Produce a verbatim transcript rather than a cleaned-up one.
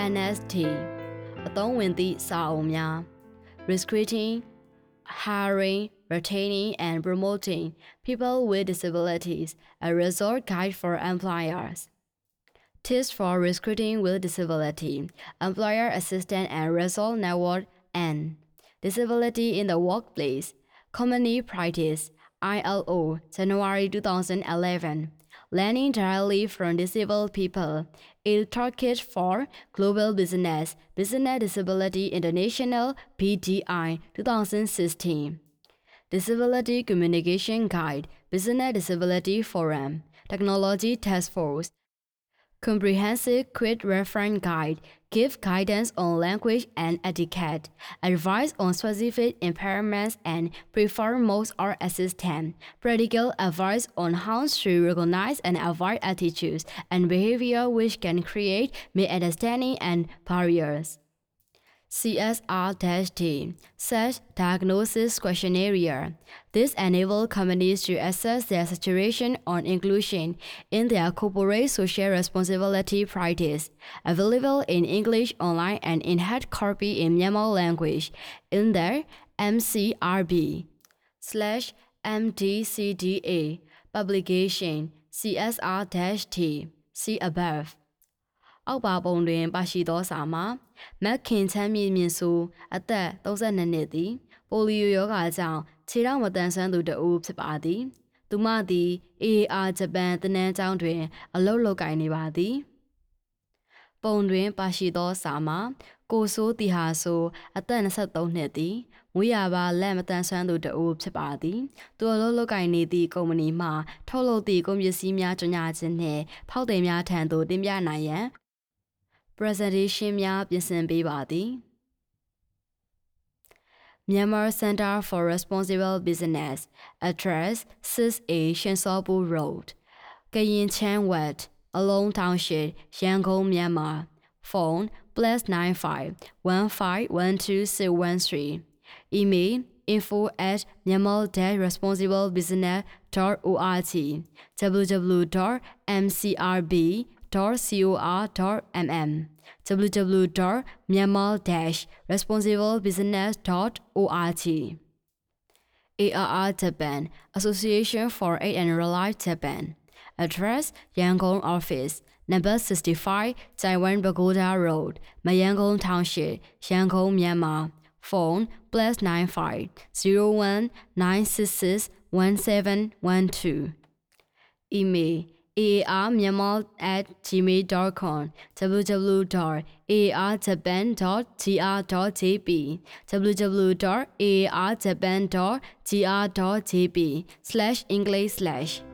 N S T အသုံးဝင်သည့်စာအုပ်များ Recruiting, hiring, retaining and promoting people with disabilities, a resource guide for employers. Tips for recruiting with disability, employer assistance and resource network and disability in the workplace, company practice, I L O, January twenty eleven. Learning directly from disabled people, a toolkit for global business, Business Disability International B D I twenty sixteen. Disability Communication Guide, Business Disability Forum, Technology Task Force. Comprehensive quick reference guide, give guidance on language and etiquette, advice on specific impairments and preferred modes or assistance, practical advice on how to recognize and avoid attitudes and behavior which can create misunderstanding and barriers. C S R T, Self Diagnosis Questionnaire. This enables companies to assess their situation on inclusion in their corporate social responsibility practice. Available in English online and in hard copy in Myanmar language in their M C R B slash M D C D A publication C S R T. See above. အောက်ပါပုံတွင်ပါရှိသောစာမှာမက်ခင်ချမ်းမြေမြင့်ဆိုအသက်thirty-twoနှစ်သည်ပိုလီယိုရောဂါကြောင့်ခြေထောက်မတန်ဆွမ်းသူတဦးဖြစ်ပါသည်သူမသည် A A R ဂျပန်သင်တန်းကျောင်းတွင်အလုပ်လုပ်ကိုင်နေပါသည်ပုံတွင်ပါရှိသောစာမှာကိုဆိုးတီဟာဆိုအသက်twenty-threeနှစ်သည်မွေးရာပါလက်မတန်ဆွမ်းသူတဦးဖြစ်ပါသည်သူအလုပ်လုပ်ကိုင်နေသည့်ကုမ္ပဏီမှထုတ်လုပ်သည့်ကုန်ပစ္စည်းများကြော်ညာခြင်းနှင့်ဖောက်သည်များထံသို့တင်ပြနိုင်ရန်presentation များပြင်ဆင်ပေးပါသည် Myanmar Center for Responsible Business, address six A Shinsobu Road, Kayin Chan Wet, Along Township, Yangon, Myanmar. Phone plus nine five one five one two six one three. Email info at myanmar dash responsible business dot org, w w w dot m c r b dot cor dot m m, w w w dot myanmar dash responsible business dot org. A R R Japan, Association for Aid and Relief Japan. Address Yangon Office, number sixty-five, Taiwan Pagoda Road, Mayangon Township, Yangon, Myanmar. Phone plus nine five zero one nine six six one seven one two. Email aarmyanmar at gmail dot com, w w w dot a r japan dot g r dot j p, w w w dot a r japan dot g r dot j p slash english slash